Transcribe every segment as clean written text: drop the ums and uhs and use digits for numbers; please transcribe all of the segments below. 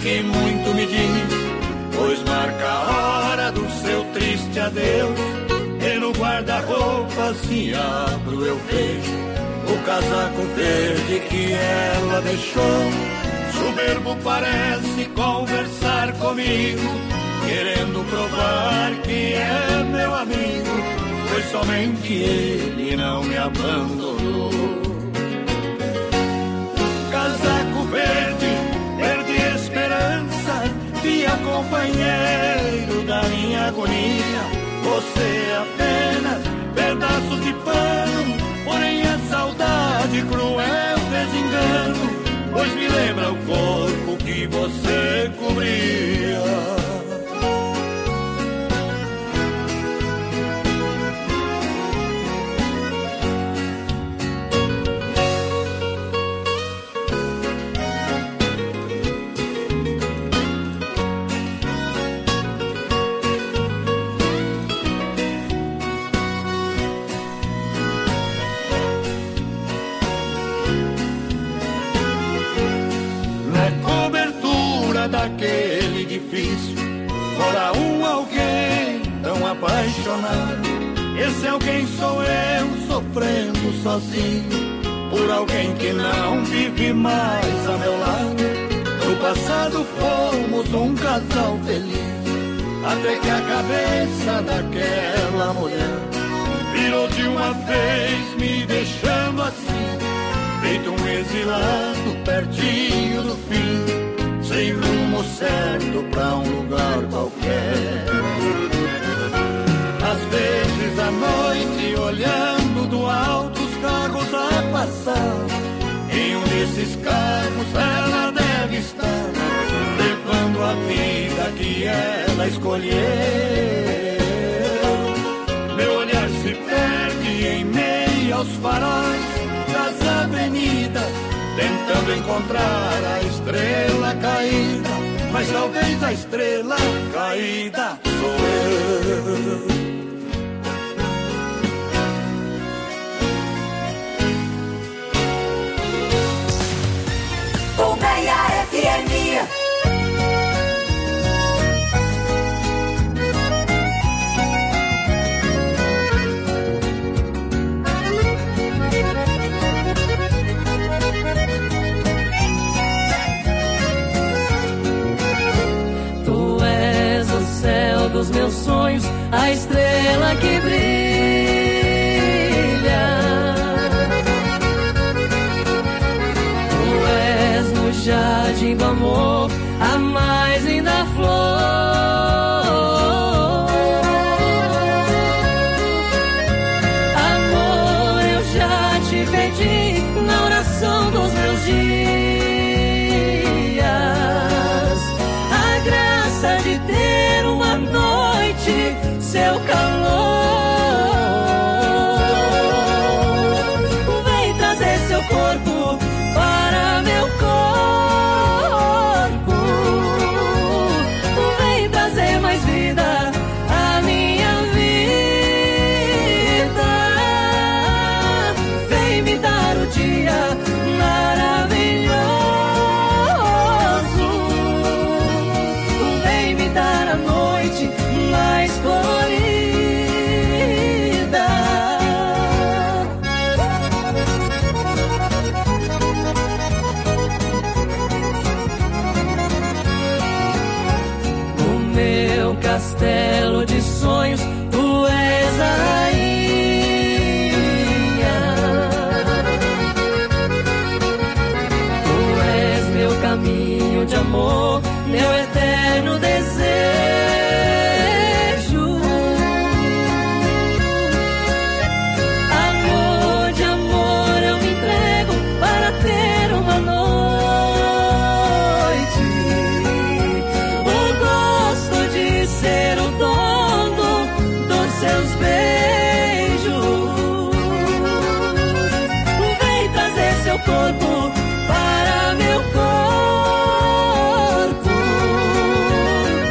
que muito me diz, pois marca a hora do seu triste adeus. E no guarda-roupa se abro eu vejo o casaco verde que ela deixou. Soberbo parece conversar comigo, querendo provar que é meu amigo, pois somente ele não me abandonou. Casaco verde, perdi esperança, fiel companheiro da minha agonia. Você é apenas pedaços de pano, porém a saudade, cruel desengano, pois me lembra o corpo que você cobria. Daquele edifício mora alguém tão apaixonado. Esse alguém sou eu, sofrendo sozinho por alguém que não vive mais a meu lado. No passado fomos um casal feliz, até que a cabeça daquela mulher virou de uma vez, me deixando assim, feito um exilado pertinho do fim, sem rumo certo pra um lugar qualquer. Às vezes à noite, olhando do alto os carros a passar, em um desses carros ela deve estar, levando a vida que ela escolheu. Meu olhar se perde em meio aos faróis das avenidas, tentando encontrar a estrela caída, mas talvez a estrela caída sou eu. Colmeia FM. Dos meus sonhos, a estrela que brilha. Tu és no jardim do amor a mais linda flor. Amor, eu já te pedi na oração dos meus dias a graça de ter uma noite, seu calor. Vem trazer seu corpo para meu corpo. Vem trazer mais vida à minha vida. Vem me dar o dia maravilhoso. Vem me dar a noite mais colorida. O meu castelo de sonhos, tu és a rainha. Tu és meu caminho de amor, meu eterno desejo. Amor de amor, eu me entrego para ter uma noite. O gosto de ser o dono dos seus beijos. Vem trazer seu corpo para meu corpo.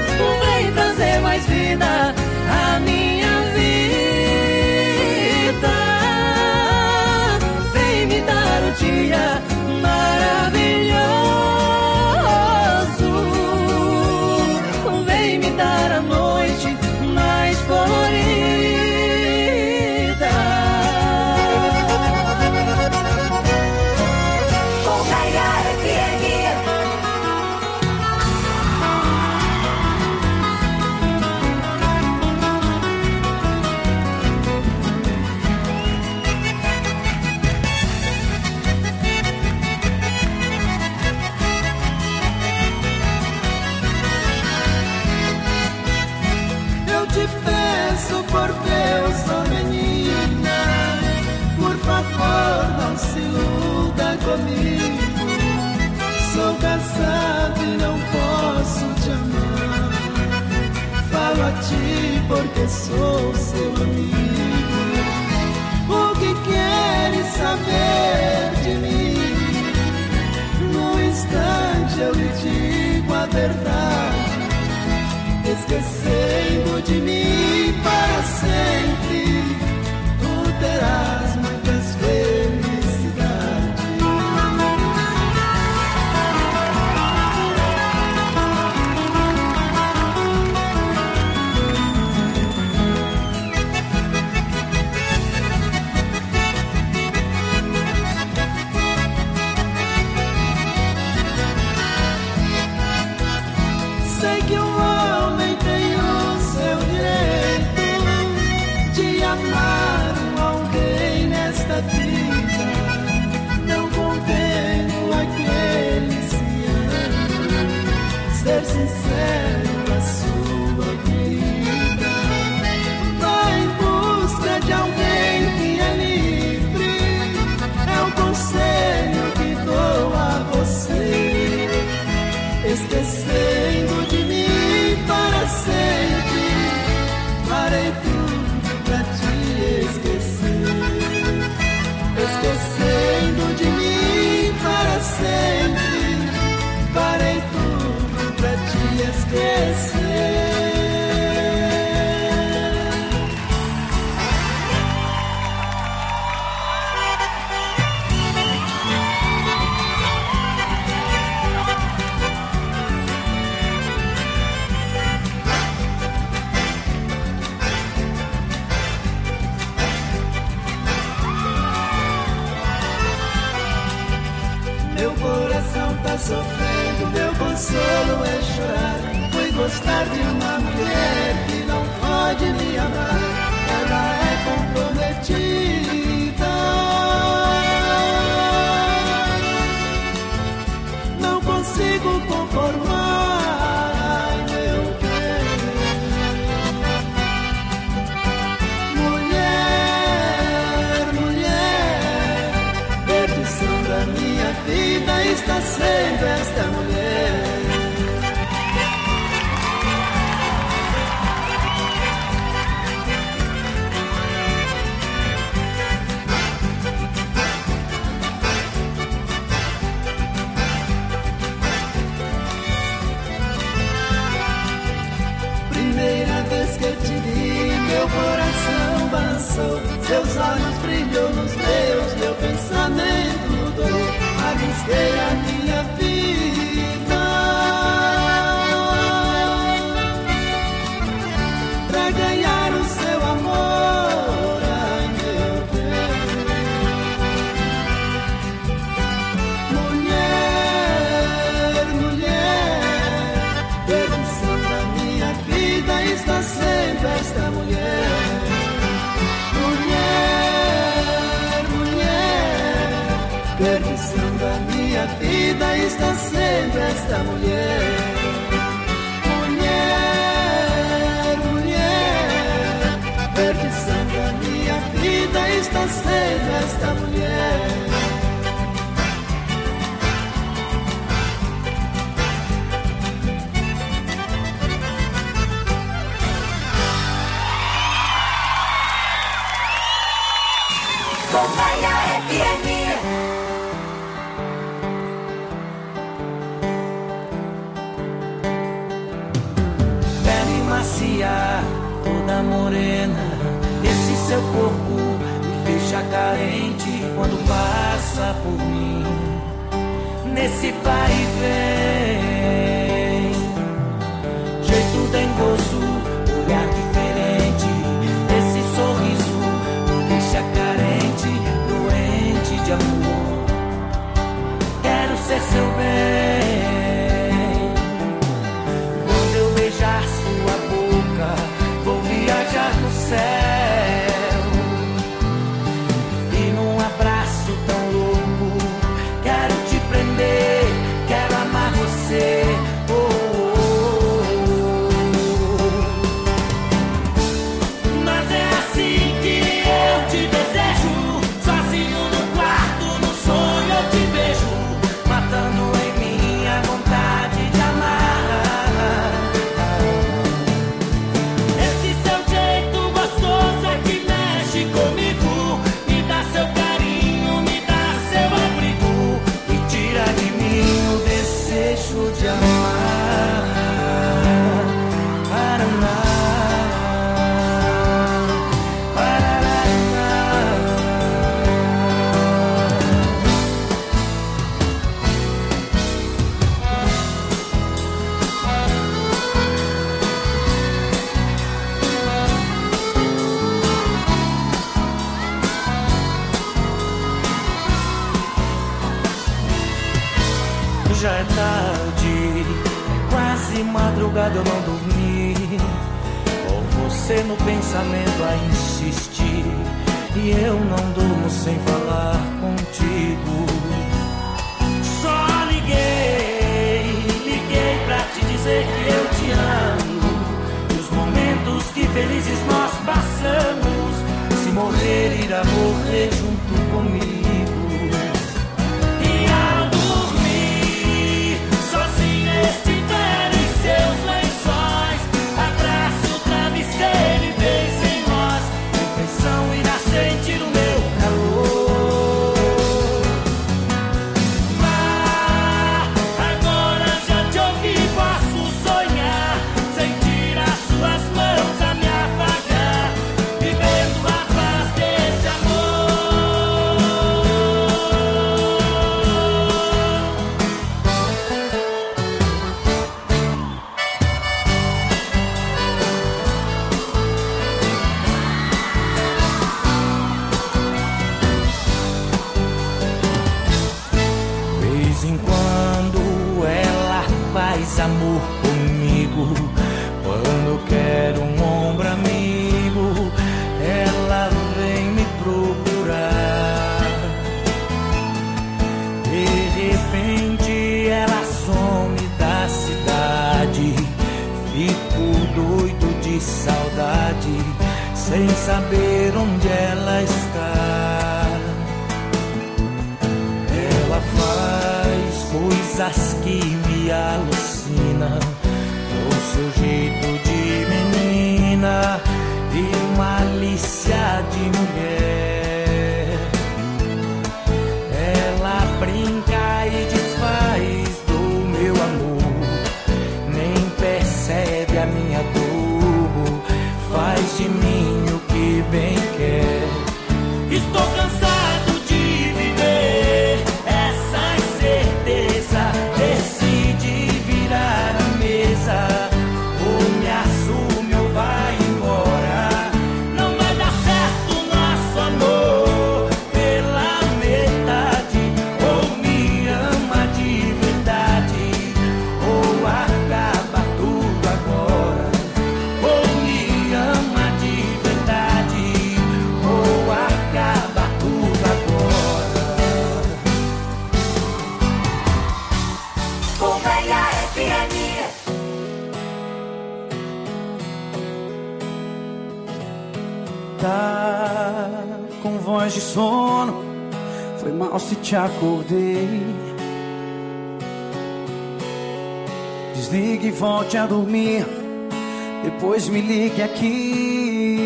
a ti porque sou seu amigo. O que queres saber de mim? No instante eu lhe digo a verdade, esquecendo de mim para sempre, tu terás muitas felicidades. Sei que um homem tem o seu direito de amar alguém nesta vida. Não condeno a que ele se ama, ser sincero a sua vida. Vá em busca de alguém que é livre, é o conselho que dou a você. Esquecendo de mim para sempre, farei tudo pra te esquecer. Esquecendo de mim para sempre, farei tudo pra te esquecer. Meu coração tá sofrendo, meu consolo é chorar. Fui gostar de uma mulher que não pode me amar. Ela é comprometida, não consigo conformar. Ai, meu bem, mulher, mulher, perdição da minha vida está sendo esta mulher. Primeira vez que te vi, meu coração balançou, seus olhos brilhou nos meus, meu pensamento mudou. Arrisquei a minha vida pra ganhar o seu amor. Ai, meu Deus, mulher, mulher, perdição da minha vida está sendo esta mulher. Mulher, mulher, perdição da minha vida está sendo esta mulher. Mulher, mulher, perdição da minha vida está sendo esta mulher. Bombaia FM. Pele macia, toda morena, esse seu corpo me deixa carente quando passa por mim. Nesse vai e vem, jeito dengoso, olhar diferente, esse sorriso me deixa carente, doente de amor. Quero ser seu bem. Quando eu beijar sua boca, vou viajar no céu. E num abraço tão louco, quero te prender, quero amar você. de madrugada eu não dormi, com você no pensamento a insistir, e eu não durmo sem falar contigo. Só liguei pra te dizer que eu te amo, e os momentos que felizes nós passamos, se morrer irá morrer junto comigo. Seus lençóis, abraço o travesseiro e pensa em nós. A impressão irá sentir o meu calor. Agora já te ouvi, posso sonhar, sentir as suas mãos a me afagar, vivendo a paz desse amor. Amor comigo, quando quero um ombro amigo, ela vem me procurar. De repente ela some da cidade, fico doido de saudade, sem saber onde ela está. Ela faz coisas que me alucinam, com seu jeito de menina e malícia de mulher. Ela brinca e desfaz do meu amor, nem percebe a minha dor, faz de mim o que bem quer. Estou cansado de viver essa incerteza, decide virar a mesa, ou me assume ou vai embora. Não vai dar certo nosso amor pela metade, ou me ama de verdade, ou acaba tudo agora. Ou me ama de verdade, ou acaba tudo agora. Colmeia FM. Tá com voz de sono, foi mal se te acordei. Desligue e volte a dormir, depois me ligue aqui.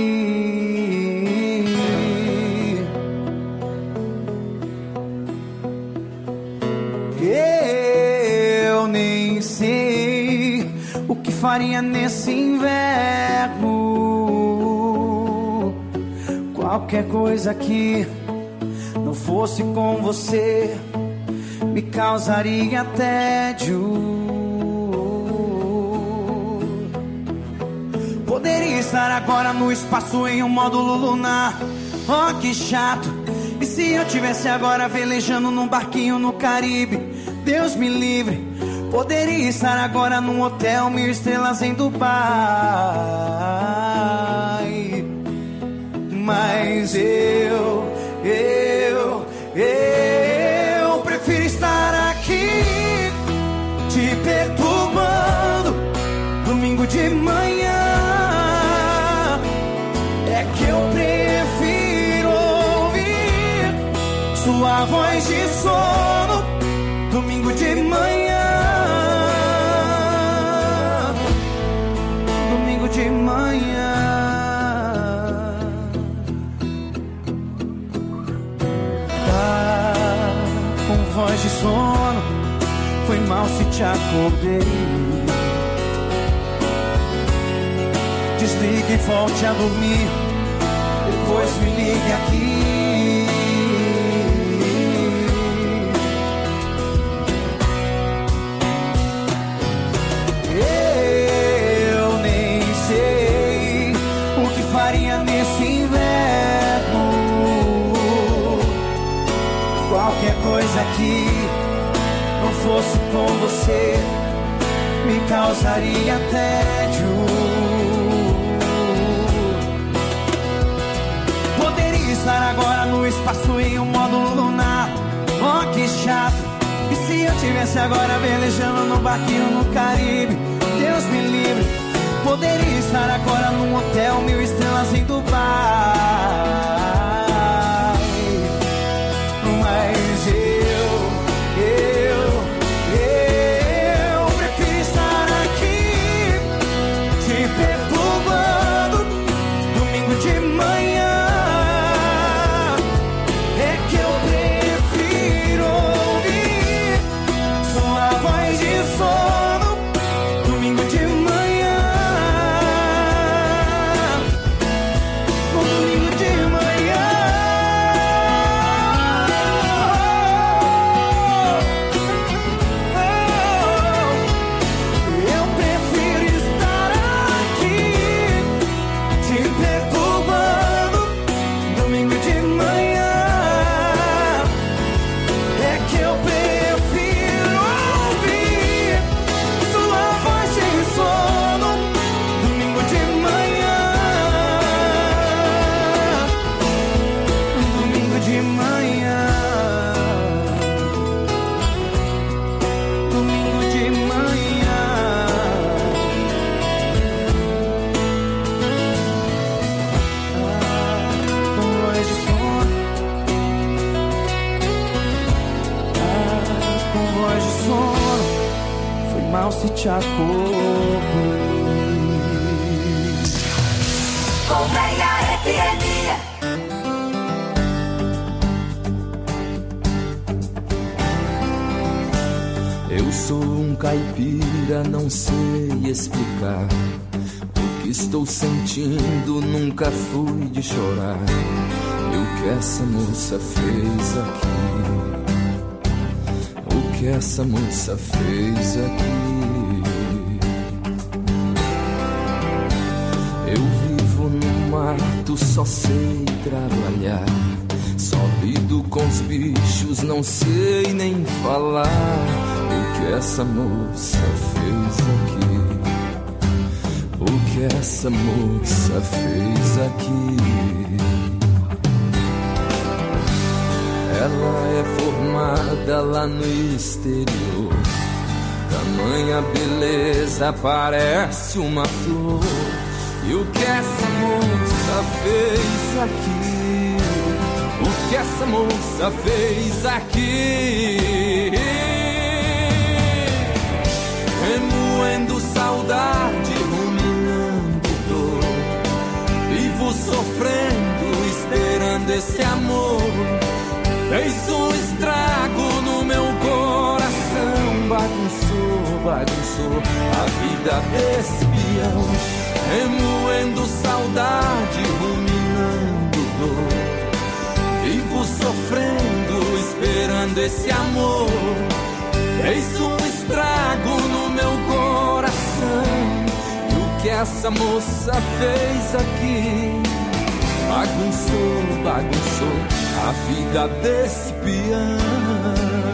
Eu nem sei o que faria nesse inverno. Qualquer coisa que não fosse com você me causaria tédio. Poderia estar agora no espaço em um módulo lunar. Oh, que chato. E se eu tivesse agora velejando num barquinho no Caribe? Deus me livre. Poderia estar agora num hotel 1000 estrelas em Dubai. Mas eu prefiro estar aqui te perturbando domingo de manhã. É que eu prefiro ouvir sua voz de sono domingo de manhã. Domingo de manhã. Com voz de sono, foi mal se te acordei. Desligue e volte a dormir, depois me ligue aqui. Eu nem sei o que faria nesse inverno. Qualquer coisa que não fosse com você me causaria tédio. Poderia estar agora no espaço em um módulo lunar. Oh, que chato. E se eu tivesse agora velejando no barquinho no Caribe? Deus me livre. Poderia estar agora num hotel 1000 estrelas em Dubai. Mas eu prefiro estar aqui te perturbando domingo de manhã. É que eu prefiro ouvir sua voz de sono domingo de manhã. Domingo de manhã. Eu prefiro estar aqui te perturbando domingo de manhã. É que eu prefiro ouvir sua voz de sono domingo de manhã. Domingo de manhã. Domingo de manhã. Com voz de sono. Com voz de sono. Foi mal se te acoplei. Colmeia FM. Eu sou um caipira, não sei explicar. O que estou sentindo, nunca fui de chorar. E o que essa moça fez aqui? O que essa moça fez aqui? Eu vivo no mato, só sei trabalhar. Só lido com os bichos, não sei nem falar. O que essa moça fez aqui? O que essa moça fez aqui? Ela é formada lá no exterior. Tamanha beleza, parece uma flor. E o que essa moça fez aqui? O que essa moça fez aqui? Remoendo saudade, ruminando dor. Vivo sofrendo, esperando esse amor. Fez um estrago no meu coração. Bagunçou, bagunçou a vida desse peão. Remoendo saudade, ruminando dor. Vivo sofrendo, esperando esse amor. Fez um estrago no meu coração. E o que essa moça fez aqui? Bagunçou, bagunçou a vida desse peão.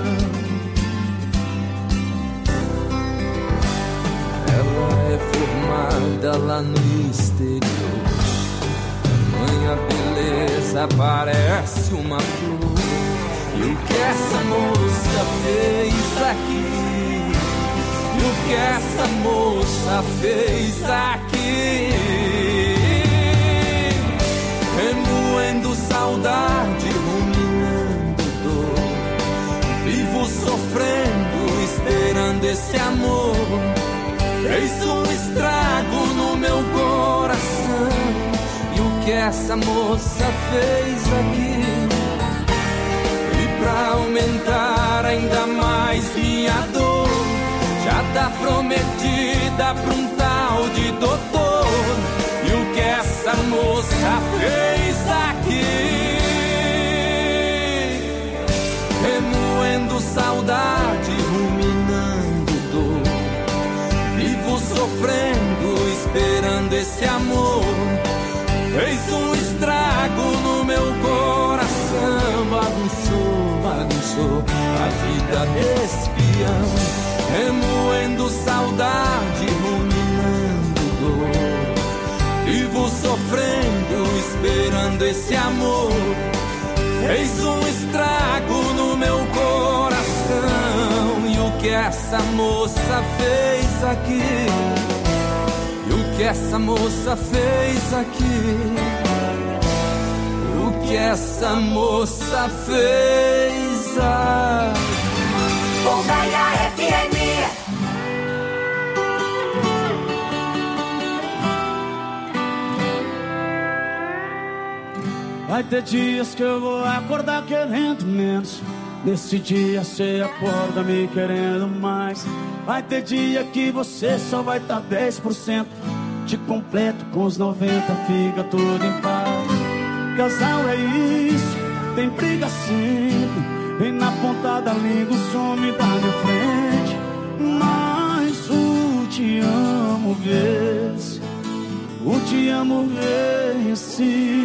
Ela é formada lá no exterior. Tamanha beleza, parece uma flor. E o que essa moça fez aqui? E o que essa moça fez aqui? Remoendo saudade, ruminando dor. Vivo sofrendo, esperando esse amor. Fez um estrago no meu coração. E o que essa moça fez aqui? E pra aumentar ainda mais minha dor, já tá prometida pra um tal de doutor. E o que essa moça fez aqui? Remoendo saudade, ruminando dor. Vivo sofrendo, esperando esse amor. Fez um estrago no meu coração. Bagunçou, bagunçou a vida desse peão. Remoendo saudade, sofrendo, esperando esse amor. Fez um estrago no meu coração. E o que essa moça fez aqui? E o que essa moça fez aqui? O que essa moça fez aqui? Colmeia FM. Vai ter dias que eu vou acordar querendo menos. Nesse dia cê acorda me querendo mais. Vai ter dia que você só vai tá 10%. Te completo com os 90, fica tudo em paz. Casal é isso, tem briga sempre. Vem na ponta da língua, some da minha frente. Mas o te amo vence. O te amo vence.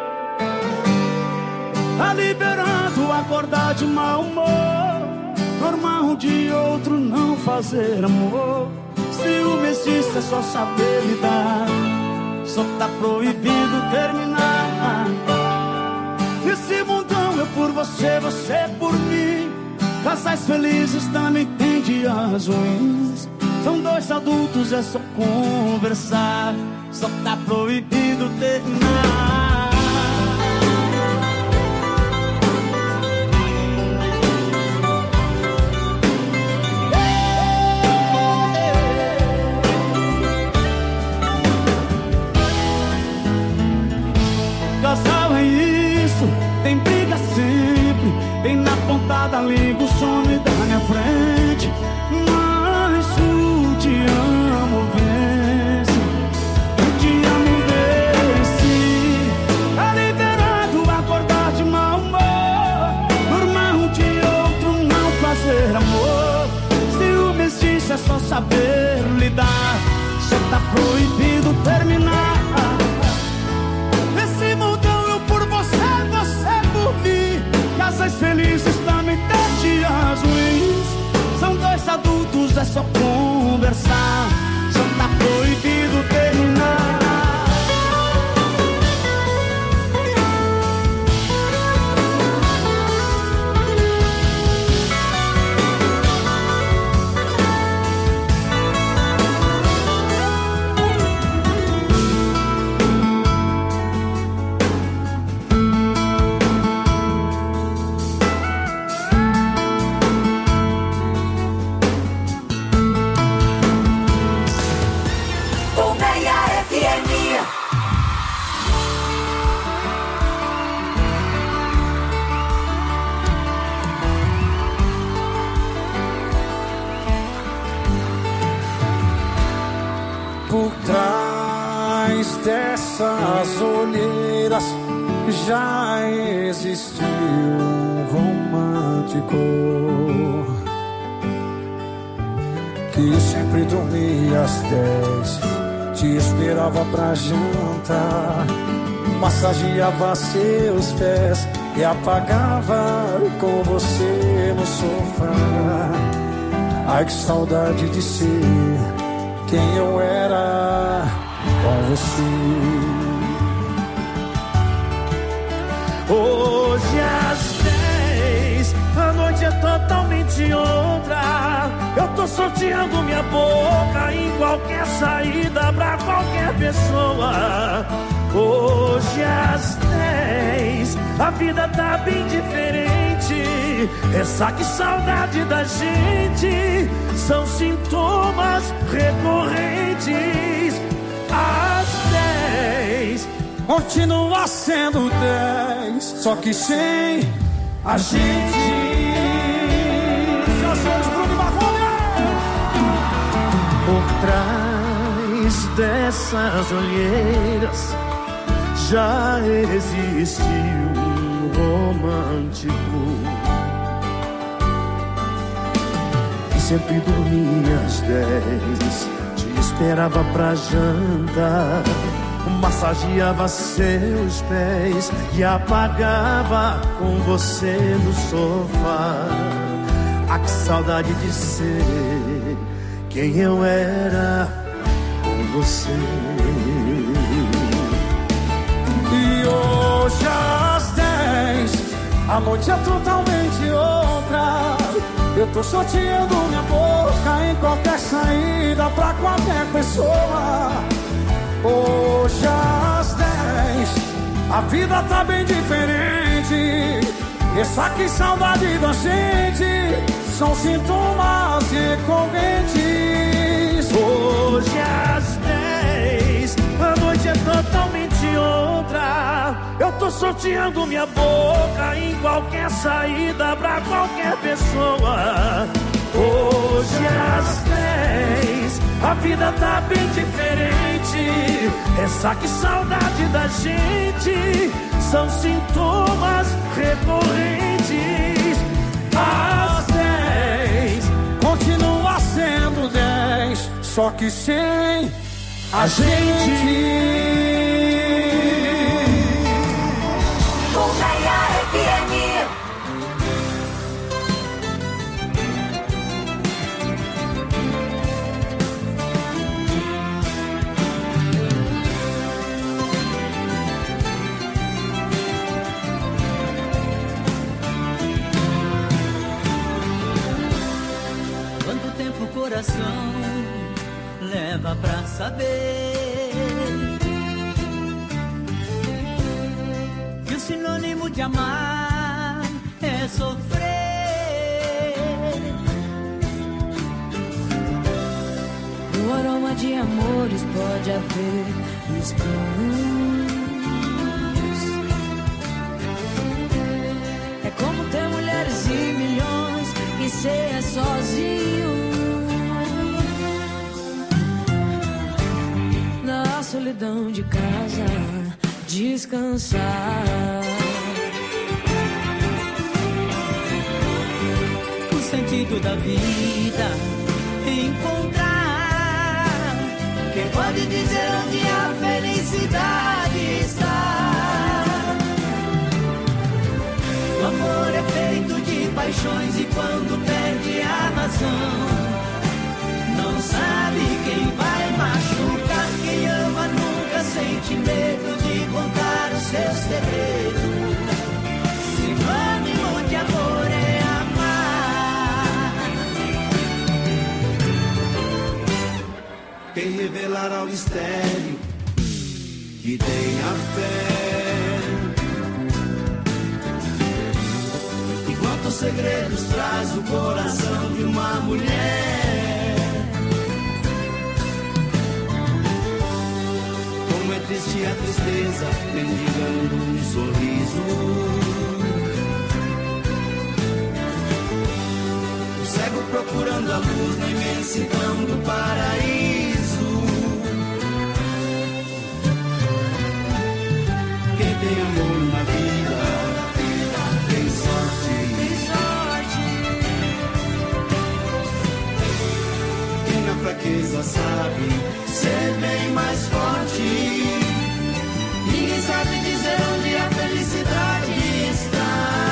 Tá liberando acordar de mau humor. Normal um de outro não fazer amor. Ciúme existe, é só saber lidar. Só tá proibido terminar. Nesse mundão eu por você, você por mim. Casais felizes também tem dias ruins. São dois adultos, é só conversar. Só tá proibido terminar. Casal é isso, tem briga sempre. Tem na ponta da língua, some da minha frente. Mas o te amo vence. O te amo vence. Tá liberado acordar de mau humor. Normal um de outro não fazer amor. Ciúme existe, é só saber lidar. Só tá proibido terminar. Casais felizes também tem dias ruins. São dois adultos, é só conversar. Só tá proibido terminar. Por trás dessas olheiras já existiu um romântico que sempre dormia às 10, te esperava pra jantar, massageava seus pés e apagava com você no sofá. Ai, que saudade de ser quem eu era com você. Hoje às 10, a noite é totalmente outra. Eu tô sorteando minha boca em qualquer saída pra qualquer pessoa. Hoje às 10, a vida tá bem diferente. Essa que saudade da gente são sintomas recorrentes. Às 10 continua sendo 10, só que sem a gente. Por trás dessas olheiras já existiu um romântico que sempre dormia às 10, te esperava pra jantar, massageava seus pés e apagava com você no sofá. Ah, que saudade de ser quem eu era com você. Hoje às 10, a noite é totalmente outra. Eu tô sorteando minha boca em qualquer saída pra qualquer pessoa. Hoje às 10, a vida tá bem diferente. Ressaca e saudade da gente são sintomas recorrentes. Hoje às 10, a noite é totalmente outra. Eu tô sorteando minha boca em qualquer saída pra qualquer pessoa. Hoje às 10, a vida tá bem diferente. Ressaca e saudade da gente são sintomas recorrentes. Às 10, continua sendo 10, só que sem a gente. Colmeia FM. Quanto tempo o coração leva pra saber que o sinônimo de amar é sofrer? No aroma de amores pode haver espinhos. É como ter mulheres e milhões e ser sozinho. Na solidão de casa, descansar. O sentido da vida encontrar. Quem pode dizer onde a felicidade está? O amor é feito de paixões e quando perde a razão, não sabe quem vai machucar. Quem ama nunca sente medo de contar os seus segredos. Sinônimo de amor é amar. Quem revelará o mistério que tem a fé? E quantos segredos traz o coração de uma mulher? Como é triste a tristeza, mendigando um sorriso. O cego procurando a luz na imensidão do paraíso. Quem tem amor na vida tem sorte. Quem na fraqueza sabe ser bem mais forte. Ninguém sabe dizer onde a felicidade está.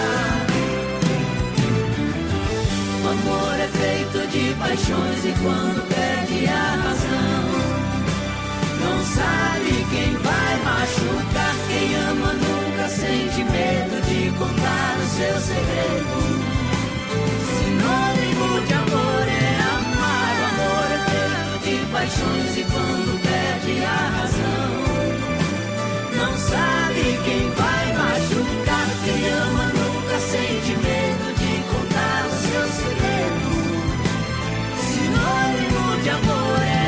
O amor é feito de paixões e quando perde a razão, não sabe quem vai machucar. Quem ama nunca sente medo de contar o seu segredo. Sinônimo de amor é amar. O amor é feito de paixões e quando perde a razão, não sabe quem vai machucar. Quem ama nunca sente medo de contar o seu segredo. Sinônimo de amor é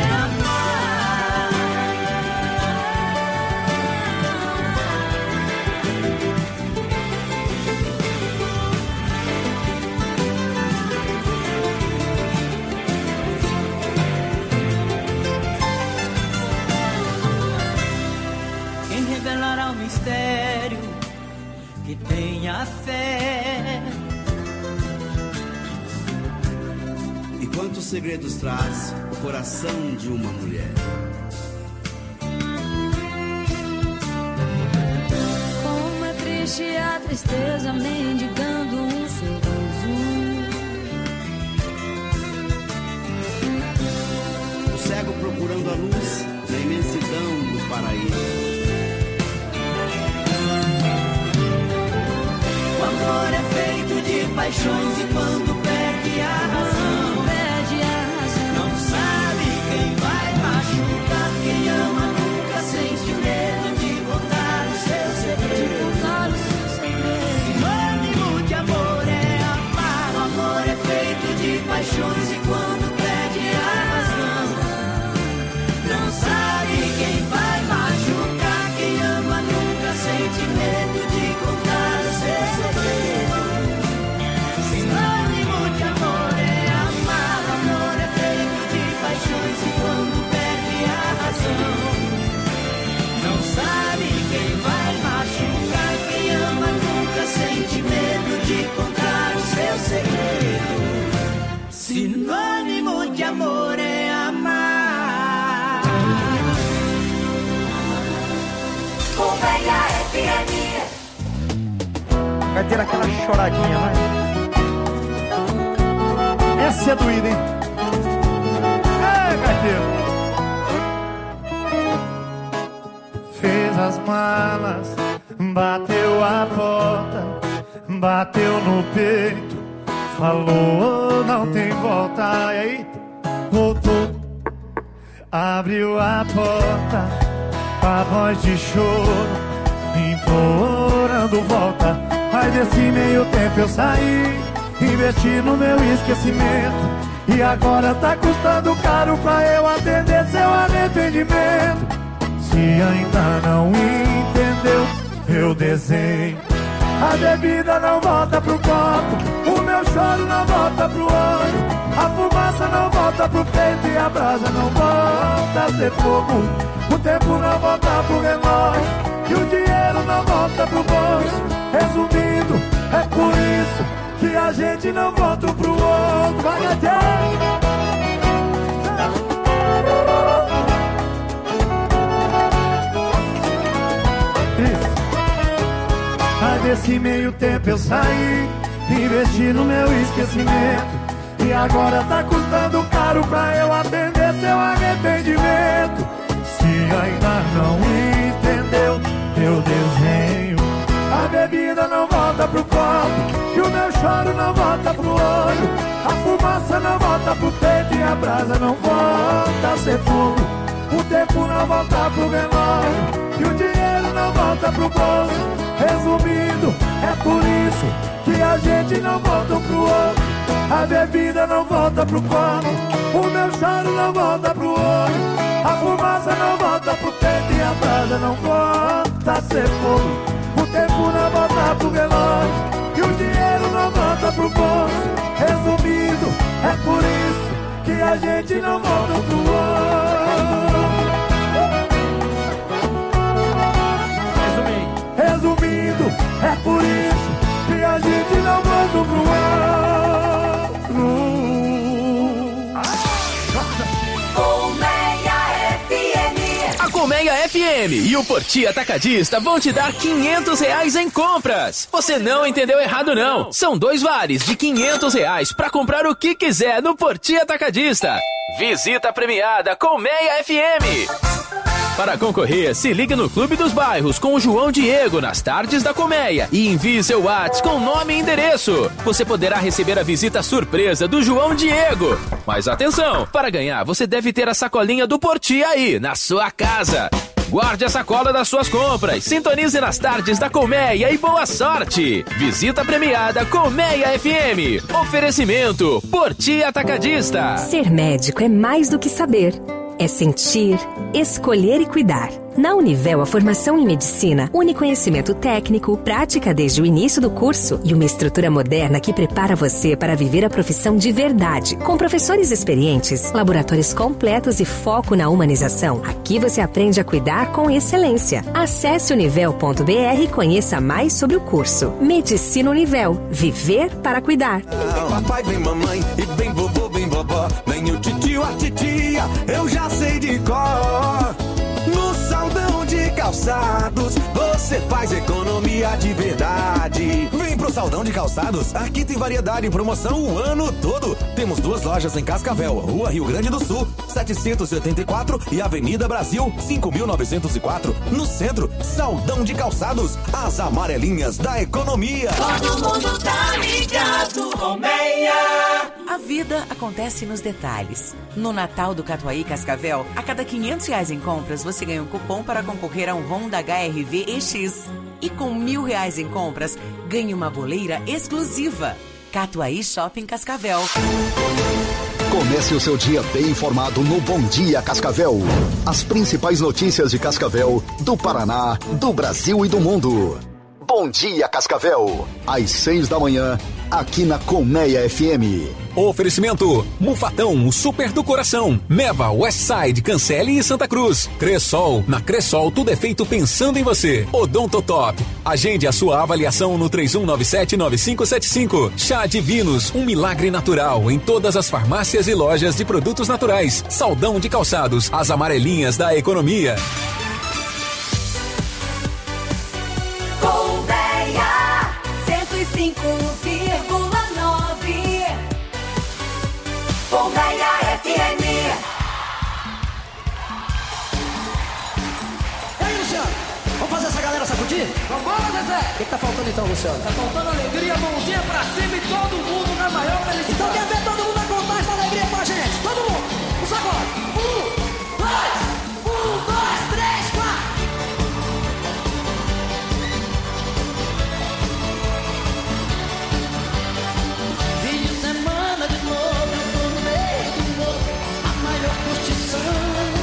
revelará o mistério que tenha fé. E quantos segredos traz o coração de uma mulher? Como é triste a tristeza mendigando um sorriso. O cego procurando a luz na imensidão do paraíso. paixões e quando perde a razão. Não sabe quem vai machucar, quem ama nunca sente medo de contar o seu segredo. Sinônimo de amor é amar, o amor é feito de paixões e quando perde a razão. Não sabe quem vai machucar, quem ama nunca sente medo de contar o seu segredo. Sinônimo de amor é amar, o amor é feito de paixões e quando perde a razão. Não sabe quem vai machucar, quem ama nunca sente medo de contar o seu segredo. Sinônimo de amor é amar. Colmeia FM. Vai ter aquela choradinha, vai. Essa é doída, hein? Gaiteiro. Fez as malas, bateu a porta, bateu no peito, falou não tem volta. E aí, voltou, abriu a porta, com a voz de choro, implorando volta. Mas desse meio tempo eu saí, investi no meu esquecimento, e agora tá custando caro pra eu atender seu arrependimento. Se ainda não entendeu, eu desenho. A bebida não volta pro copo, o meu choro não volta pro olho, a fumaça não volta pro peito e a brasa não volta a ser fogo. O tempo não volta pro relógio e o dinheiro não volta pro bolso. Resumindo, é por isso que a gente não volta pro outro. Vai até. Mas desse meio tempo eu saí, investi no meu esquecimento, e agora tá custando caro pra eu atender seu arrependimento. Se ainda não entendeu, eu desenho. A bebida não volta pro copo, e o meu choro não volta pro olho, a fumaça não volta pro peito e a brasa não volta a ser fogo. O tempo não volta pro relógio e o dinheiro não volta pro bolso. Resumindo, é por isso que a gente não volta pro outro. A bebida não volta pro copo, o meu choro não volta pro olho, a fumaça não volta pro peito e a brasa não volta a ser fogo. O tempo não volta pro relógio e o dinheiro não volta pro bolso. Resumindo, é por isso que a gente não volta pro outro. Resumindo, é por isso que a gente não volta pro outro. Colmeia FM. A Colmeia FM e o Porti Atacadista vão te dar R$500 em compras. Você não entendeu errado, não. São 2 vales de R$500 para comprar o que quiser no Porti Atacadista. Visita premiada Colmeia FM. Para concorrer, se ligue no Clube dos Bairros com o João Diego nas tardes da Colmeia e envie seu WhatsApp com nome e endereço. Você poderá receber a visita surpresa do João Diego. Mas atenção, para ganhar você deve ter a sacolinha do Porti aí, na sua casa. Guarde a sacola das suas compras, sintonize nas tardes da Colmeia e boa sorte! Visita premiada Colmeia FM. Oferecimento Porti Atacadista. Ser médico é mais do que saber. É sentir, escolher e cuidar. Na Univel, a formação em medicina une conhecimento técnico, prática desde o início do curso e uma estrutura moderna que prepara você para viver a profissão de verdade. Com professores experientes, laboratórios completos e foco na humanização, aqui você aprende a cuidar com excelência. Acesse univel.br e conheça mais sobre o curso. Medicina Univel. Viver para cuidar. Papai, vem mamãe, e vem vovô, vem vovó, vem o titio, a titia, eu já sei de cor. No Saldão de Calçados, você faz economia de verdade. Vem pro Saldão Saldão de Calçados, aqui tem variedade e promoção o ano todo. Temos 2 lojas em Cascavel, Rua Rio Grande do Sul, 784 e Avenida Brasil, 5904. No centro, Saldão de Calçados, as amarelinhas da economia. Todo mundo tá ligado, Colmeia. A vida acontece nos detalhes. No Natal do Catuaí Cascavel, a cada R$500 em compras, você ganha um cupom para concorrer a um Honda HR-V EX. E com R$1.000 em compras, ganhe uma boleira exclusiva. Catuaí Shopping Cascavel. Comece o seu dia bem informado no Bom Dia Cascavel. As principais notícias de Cascavel, do Paraná, do Brasil e do mundo. Bom Dia Cascavel, às 6 da manhã, aqui na Colmeia FM. Oferecimento: Mufatão, o super do coração. Meva, Westside, Cancele e Santa Cruz. Cressol, na Cressol tudo é feito pensando em você. Odontotop, agende a sua avaliação no 31979575. Chá Divinos, um milagre natural em todas as farmácias e lojas de produtos naturais. Saldão de Calçados, as amarelinhas da economia. Colmeia 105,9. Colmeia FM. E aí, Luciano? Vamos fazer essa galera sacudir? Vambora, Zezé! O que tá faltando então, Luciano? Tá faltando alegria, mãozinha pra cima e todo mundo na maior felicidade. Então quer ver todo mundo a contagem da alegria com a gente? Todo mundo! Um sacode! 1, 2, 3, 4! Fim de semana de novo, eu tô no meio do morro, a maior curtição.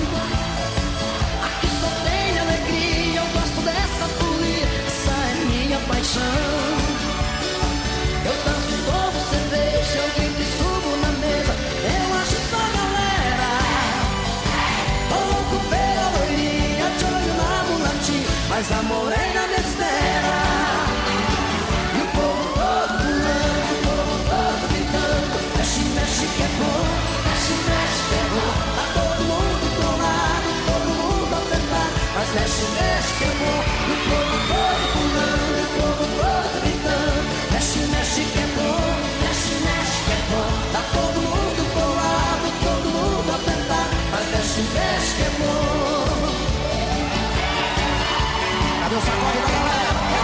Aqui só tem alegria, eu gosto dessa folia, essa é minha paixão. Eu danço, tomo cerveja, eu grito e subo na mesa, eu agito a galera. Tô louco pela loirinha, de olho na mulatinha, mas a morena me espera. E o povo todo pulando, o povo todo gritando, mexe, mexe que é bom, mexe, mexe que é bom. Tá todo mundo colado, todo mundo apertado, mas mexe, mexe que é bom. E o povo todo pulando, o povo todo gritando, mexe, mexe que é bom, mexe, mexe que é bom. Tá todo mundo colado, todo mundo apertado, mas mexe, mexe que é bom. Cadê o sacode da galera?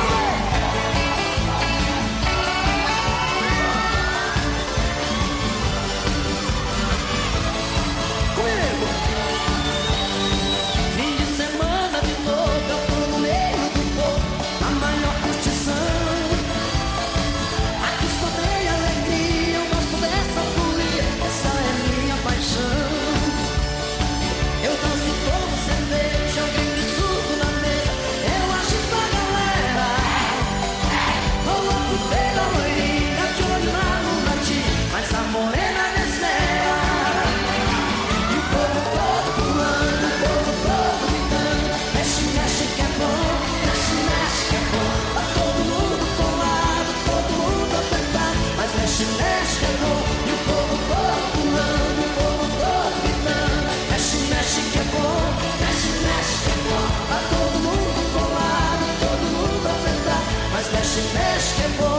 Fim de semana de novo, eu tô no meio do povo, a maior curtição. Aqui só tem alegria, eu gosto dessa folia, essa é minha paixão. Eu danço, tomo cerveja, eu grito e subo na mesa, eu agito a galera. Tô louco pela loirinha, de olho na mulatinha, mas a morena me espera. E o povo todo pulando, o povo todo gritando, mexe, mexe que é bom, mexe, mexe que é bom. Tá todo mundo colado, todo mundo apertado, mas mexe, mexe que é bom. E o povo todo pulando, o povo todo gritando, mexe, mexe que é bom, mexe, mexe que é bom. Tá todo mundo colado, todo mundo apertado, mas mexe, mexe que é bom.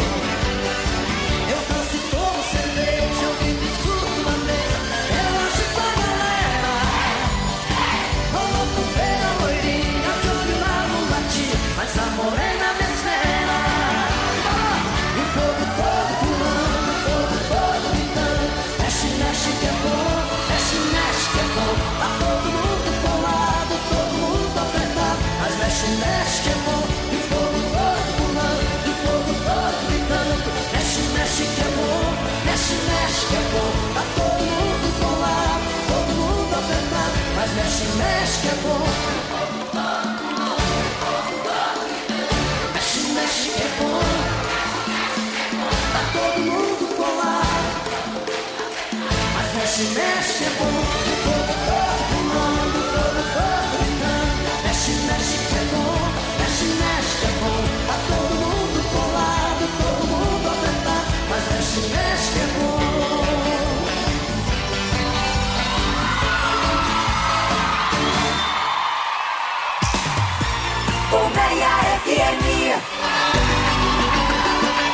Eu danço e tomo cerveja, eu grito e subo na mesa, eu agito a galera. Tô louco pela loirinha, de olho na mulatinha, mas a morena me espera. E o povo todo pulando, o povo todo gritando, mexe, mexe que é bom, mexe, mexe que é bom. Tá todo mundo colado, todo mundo apertado, mas mexe, mexe que é bom. E o povo todo pulando, e o povo todo gritando, mexe, mexe que é bom, mexe, mexe que é bom. Tá todo mundo colado, todo mundo apertado, mas mexe, mexe que é bom. Mexe, mexe que é bom. Tá todo mundo colado, mas mexe, mexe que é bom. O povo todo pulando, o povo todo gritando, mexe, mexe que é bom, mexe, mexe que é bom. Tá todo mundo colado, todo mundo apertado, mas mexe, mexe que é bom. Colmeia FM.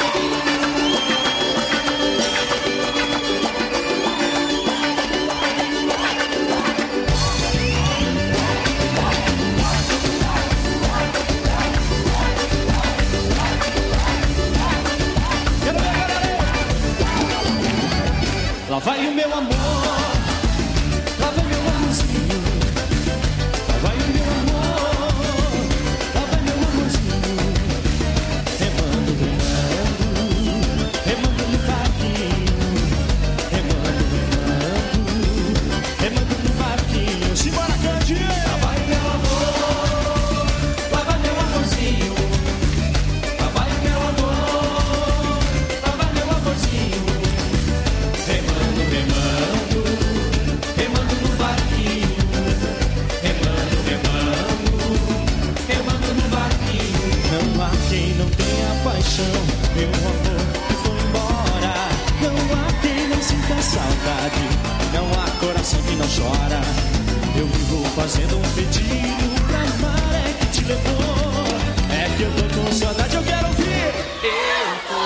vai o meu amor, lá vai meu amorzinho. Lá vai o meu amor, lá vai meu amorzinho. Remando, remando, remando no barquinho. Remando, remando, remando no barquinho. Simbora, Candinha! Lá vai meu amor, lá vai meu amorzinho. Lá vai meu amor, lá vai meu amorzinho. Remando, remando, remando no barquinho. Remando, remando, remando no barquinho. Não há quem não tenha paixão, meu amor que foi embora. Não há quem não sinta saudade, não há coração que não chora. Eu vivo fazendo um pedido pra maré que te levou. É que eu tô com saudade, eu quero ouvir. Eu tô.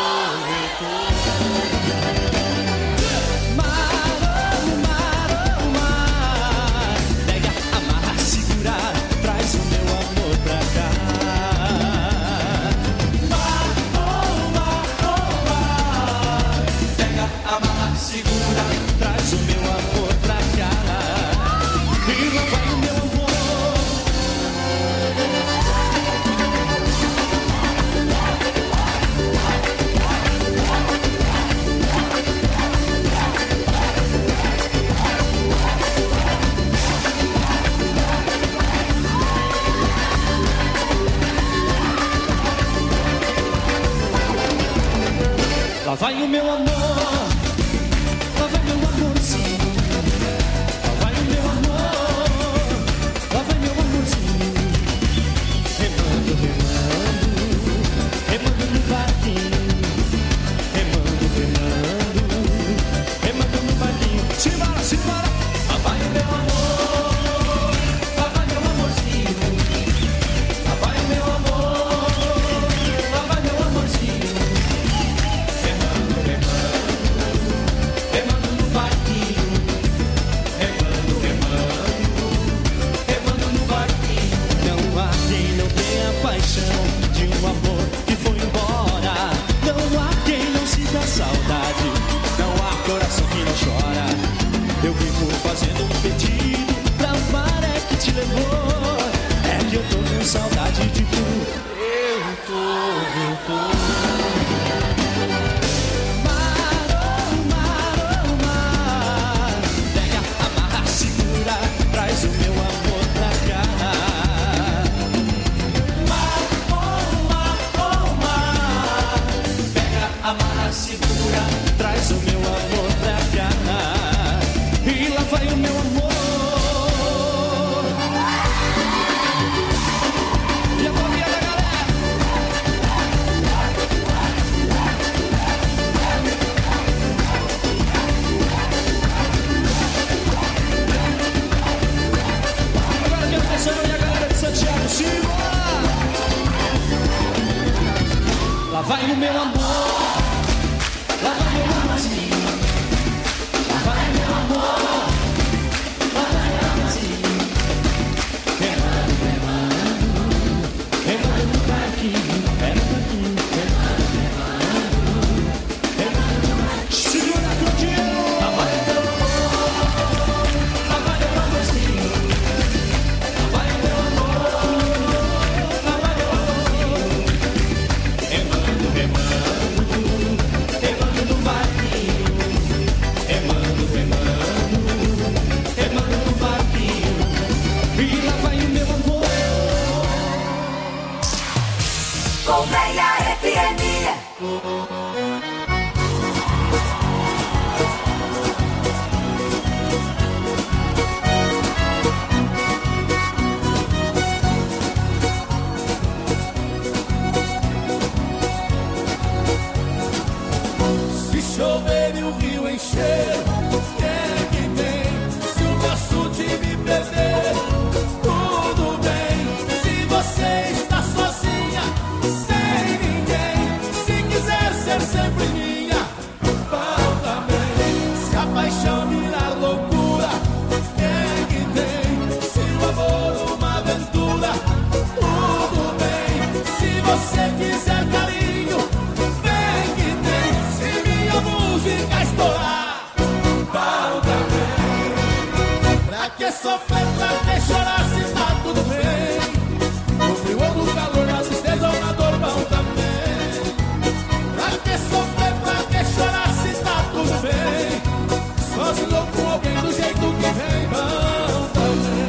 Mar, oh mar, pega, amarra, segura, traz o meu amor pra cá. Mar, oh mar, pega, amarra, segura, traz o meu amor pra cá. E lá vai o meu amor. Lá vai o meu amor, lá vai meu amorzinho. Lá vai o meu amor, lá vai meu amorzinho. Remando, remando, remando no barquinho. Remando, remando, remando no barquinho. Simbora, simbora. Lá vai o meu amor, lá vai meu amorzinho. Lá vai o meu amor, lá vai meu amorzinho. Remando, remando no barquinho. Remando, remando, remando no barquinho. Não há quem não tenha paixão de um amor que foi embora. Não há quem não sinta saudade, não há coração que não chora. Eu vivo fazendo um pedido pra maré que te levou. É que eu tô com saudade de tu. Eu tô. Pega, amarra, segura, traz o meu amor pra cá. Mar, oh mar, pega, amarra, segura, traz o meu amor pra cá. E lá vai o meu amor. E a boquinha da galera. Agora que atenção e a galera de Santiago, simbora! Lá vai o meu amor, lá vai meu amorzinho. Lá vai meu amor, lá vai meu amorzinho. Remando, remando, remando no barquinho. É no barquinho, remando, remando, remando no barquinho. Segura a Claudinha. Lá vai meu amor, lá vai meu amorzinho. Lá vai meu amor, lá vai meu amorzinho. Remando, remando, remando no barquinho. Remando, remando, remando no barquinho. E lá vai o meu amor. Colmeia FM. Se chover e o rio encher, quem é que tem? Se o nosso time perder, tudo bem. Se você está sozinha, sem ninguém, se quiser ser seu chorar se tá tudo bem? No frio ou no calor, na tristeza ou na dor, vão também. Pra que sofrer, pra que chorar se tá tudo bem? Sozinho ou com alguém do jeito que vem, vão também.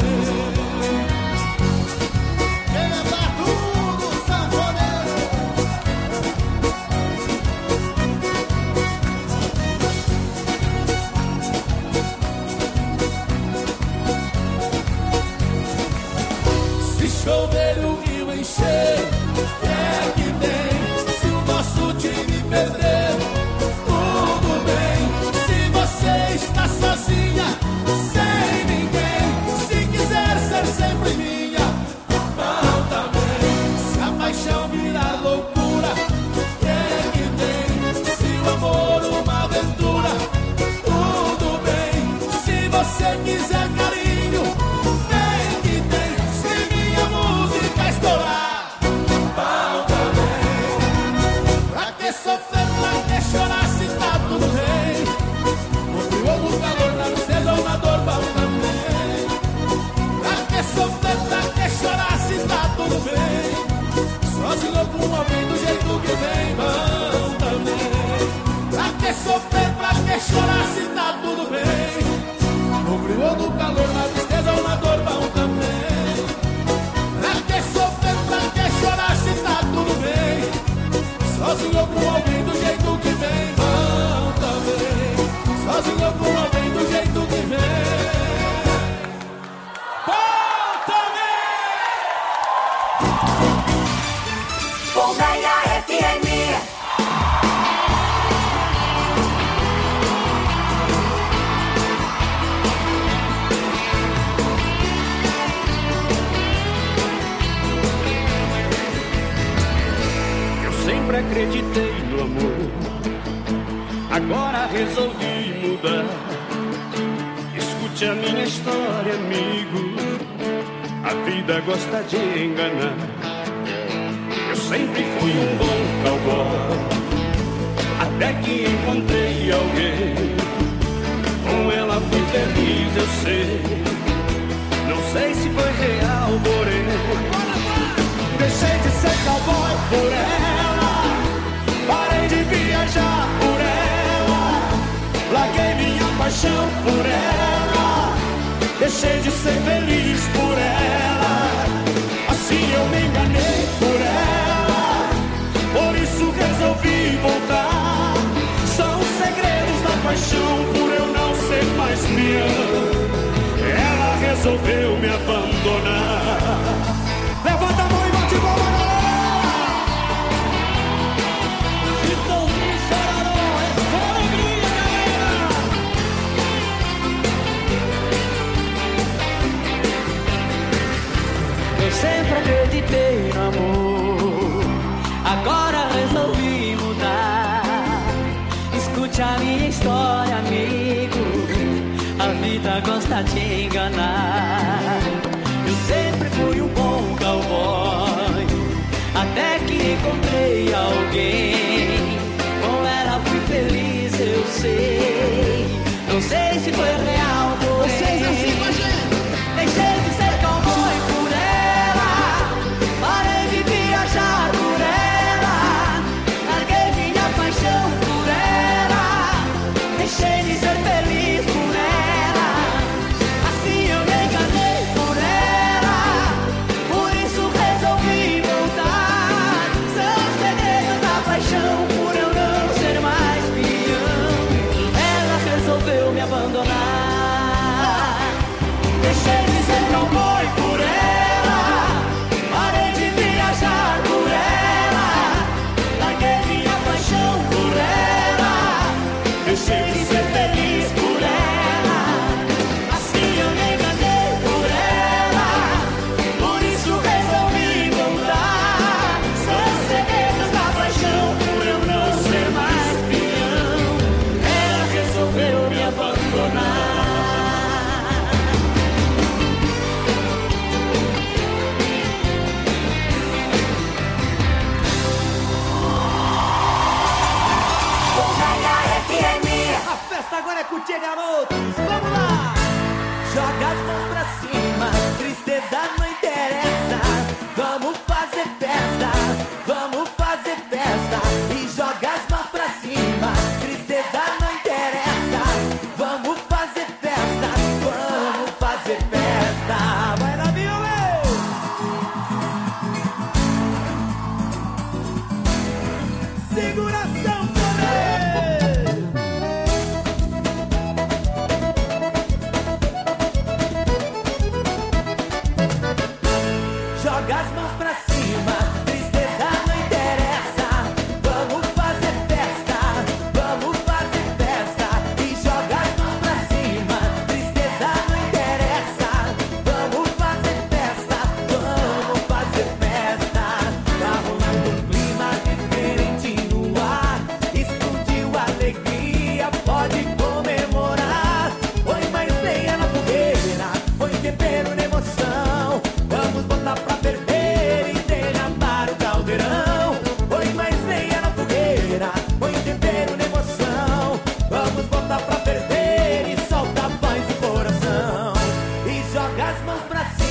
Quebra tudo, sanfoneiro. Se chover o rio encher, que é que tem? Se o nosso time perder, tudo bem. Se você está sozinha, sem ninguém, se quiser ser sempre minha, vão também. Se a paixão virar loucura, que é que tem? Se o amor uma aventura, tudo bem. Se você quiser carinho, vem que tem. Se minha música estourar, vão também. Pra que sofrer, pra que chorar se tá tudo bem? No frio ou no calor, na tristeza ou na dor, vão também. Pra que sofrer, pra que chorar se tá tudo bem? Sozinho ou com alguém do jeito que vem, vão também. Pra que sofrer, pra que chorar se tá tudo bem? No frio ou no calor, na tristeza ou na dor, vão também. Pra que sofrer, pra que chorar se tá tudo bem? Sozinho ou com alguém do jeito que vem, vão também. Sozinho ou com alguém do jeito que vem, vão também. Colmeia FM. Eu sempre acreditei no amor, agora resolvi mudar. Escute a minha história, amigo, a vida gosta de enganar. Eu sempre fui um bom cowboy, até que encontrei alguém. Com ela fui feliz, eu sei. Não sei se foi real, porém deixei de ser cowboy por ela, parei de viajar por ela, larguei minha paixão por ela, deixei de ser feliz por ela. Assim eu me enganei por ela, por isso resolvi voltar. São os segredos da paixão, por eu não ser mais minha. Ela resolveu me abandonar. Levanta a mão e bate palma, galera! Então me chorarão, essa alegria, galera! Eu sempre acreditei no amor, agora resolvi mudar. Escute a minha história, amigo, a vida gosta de enganar. Eu sempre fui um bom cowboy, até que encontrei alguém. Com ela fui feliz, eu sei. Não sei se foi real, porém vocês assim com a gente. Deixei de ser cowboy por ela, parei de viajar por ela, larguei minha paixão por ela, deixei de ser feliz por ela. Assim eu me enganei por ela, por isso resolvi voltar. São os segredos da paixão.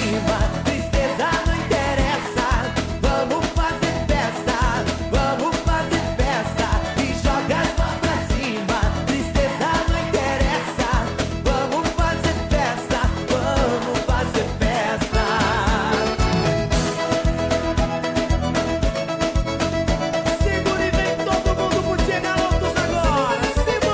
cima, tristeza não interessa. Vamos fazer festa, vamos fazer festa. E joga as mãos pra cima, tristeza não interessa. Vamos fazer festa, vamos fazer festa. Segura e vem todo mundo curtir, garotos, agora.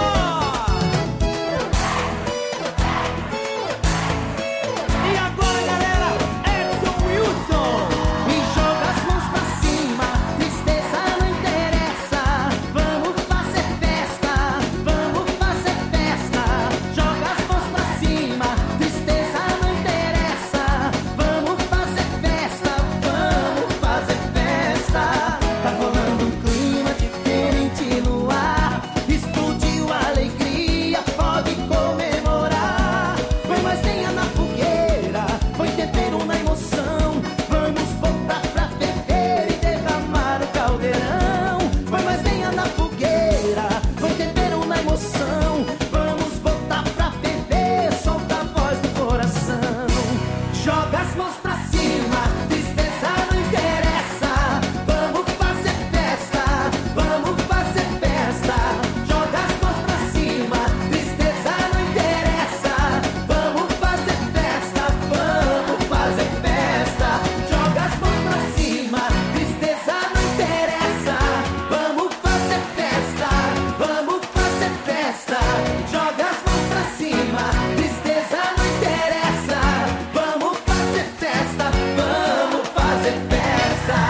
E agora, galera, Edson Wilson. E joga as mãos pra cima, tristeza não interessa. Vamos fazer festa, vamos fazer festa. Joga as mãos pra cima, tristeza não interessa. Vamos fazer festa, vamos fazer festa. Tá rolando um clima diferente no ar. Explodiu a alegria, pode comemorar. Põe mais lenha na fogueira, põe tempero na emoção. Vamos voltar pra ferver e derramar o caldeirão. Põe mais lenha na fogueira, põe tempero na emoção. Vamos voltar pra ferver, solta a voz do coração. Joga as mãos pra cima, tristeza não interessa. Vamos fazer festa, vamos fazer festa. Joga as mãos pra cima, tristeza não interessa. Vamos fazer festa, vamos fazer festa. Joga as mãos pra cima, tristeza não interessa. Vamos fazer festa, vamos fazer festa. Joga as mãos pra cima, tristeza não interessa. Vamos fazer festa, vamos fazer festa.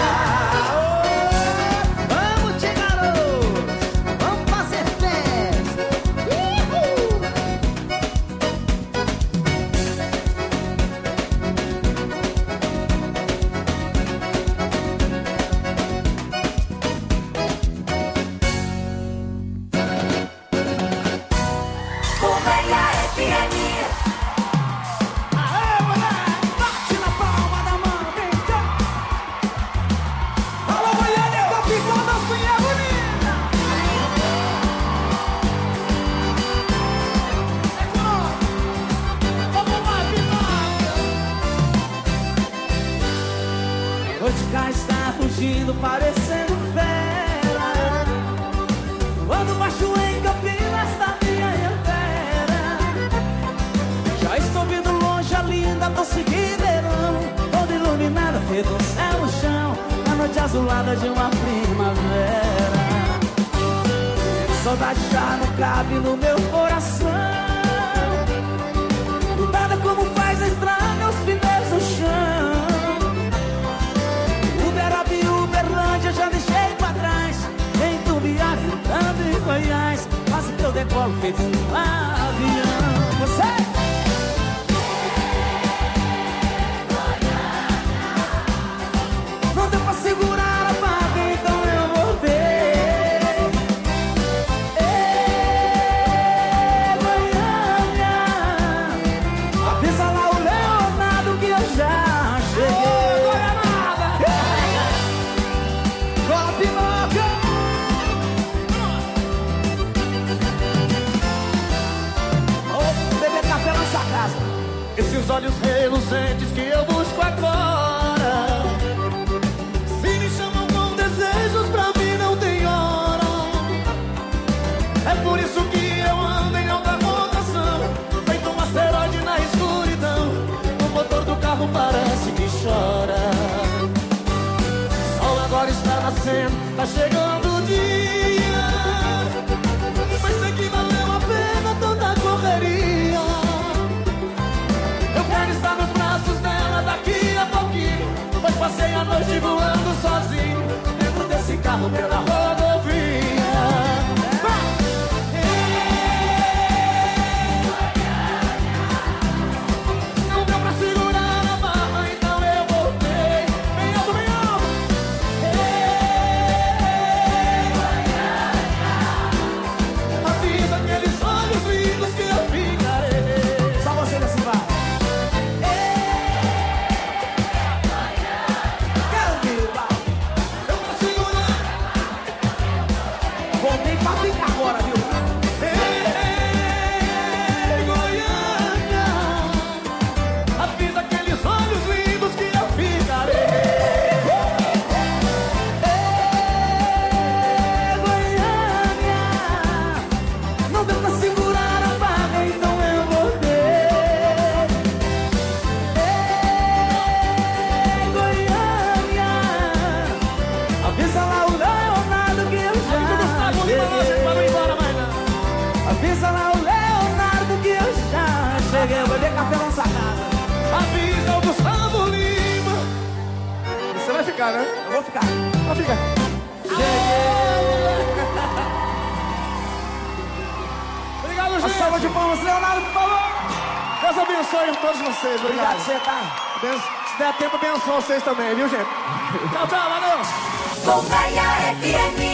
Vamos, tchê, garoto, vamos fazer festa. Colmeia FM. Aê, moleque, bate na palma da mão, vem cá. Alô, Goiânia, capitão das Cunhas Bonitas. É com nós. Vamos lá, Vitória. Hoje cá está fugindo, parecendo fera. Quando baixo em Campinas da minha antera. Já estou vendo longe a linda Doce Ribeirão, toda iluminada, feito um céu no chão, a noite azulada de uma primavera. Saudade já não cabe no meu coração, grudada como faz a estrada, os pneus no chão. Uberaba e Uberlândia já deixei pra trás, em Tumbiá, Rio e Goiás, quase que eu decolo feito um avião. Você! Não deu pra segurar a barca, então eu voltei. Ei, Goiânia, avisa lá o Leonardo que eu já cheguei. Goianada! Cola, Pinóquio! Ô, beber café na sua casa. Esses olhos reluzentes que eu busco agora, se me chamam com desejos, pra mim não tem hora. É por isso que eu ando em alta rotação, feito um asteroide na escuridão. O motor do carro parece que chora. O sol agora está nascendo, tá chegando o dia, mas sei que valeu a pena toda a correria. Eu quero estar nos braços dela daqui a pouquinho, pois passei a noite voando sozinho dentro desse carro pela rodovia. Não deu pra segurar a barra, então eu voltei. Bem alto, bem alto. ficar, né? Eu vou ficar. Pode ficar. Obrigado, gente. Uma salva de palmas, Leonardo, por favor. Deus abençoe todos vocês. Obrigado. Você tá. Se der tempo, abençoe vocês também, viu, gente? Tchau, tchau, valeu. Bombaia FM.